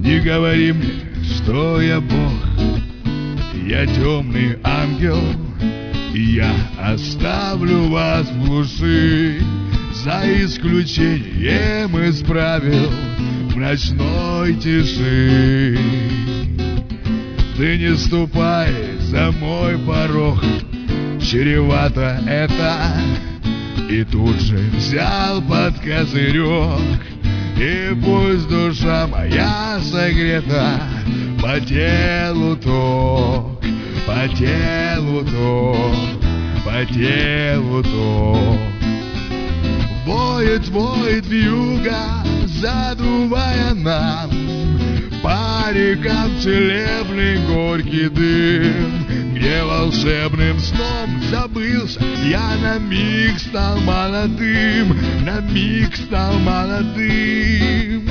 Не говори мне, что я Бог, я темный ангел, и я оставлю вас в глуши, за исключением из правил в ночной тиши. Ты не ступай за мой порог, чревато это. И тут же взял под козырек, и пусть душа моя согрета, по телу ток, по телу ток, по телу ток. Воет, воет вьюга, задувая нам по рекам целебный горький дым, где волшебным сном забылся я, на миг стал молодым, на миг стал молодым.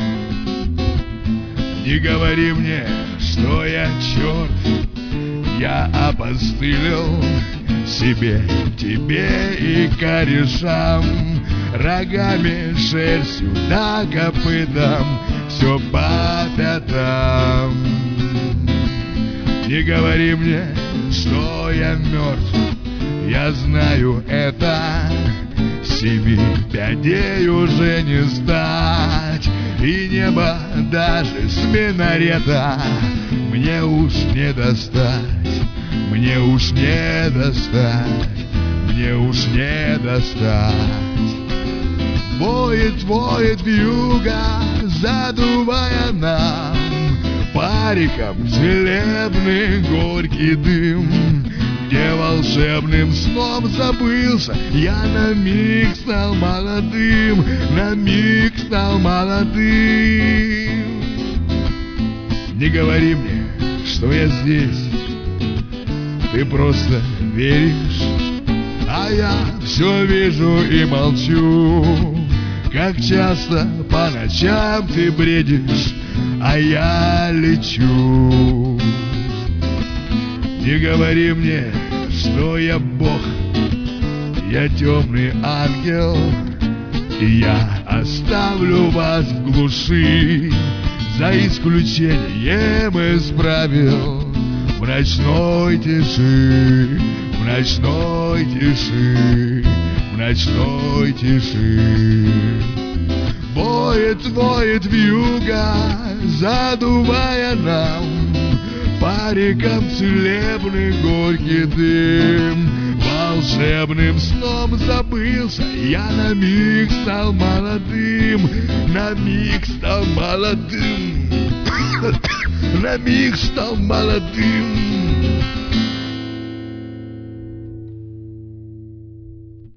Не говори мне, что я черт, я опостылил себе, тебе и корешам, рогами, шерстью да копытом, все по пятам. Не говори мне, что я мертв, я знаю это. 7 пядей уже не стать, и небо даже с минарета мне уж не достать, мне уж не достать, мне уж не достать. Воет, воет вьюга, задувая нам по рекам целебный горький дым, где волшебным сном забылся я, на миг стал молодым, на миг стал молодым. Не говори мне, что я здесь, ты просто веришь, а я все вижу и молчу. Как часто по ночам ты бредишь, а я лечу. Не говори мне, что я Бог, я темный ангел, и я оставлю вас в глуши, за исключением из правил в ночной тиши, в ночной тиши, в ночной тиши. Воет, воет вьюга, задувая нам по рекам целебный горький дым. Волшебным сном забылся я, на миг стал молодым, на миг стал молодым, на миг стал молодым.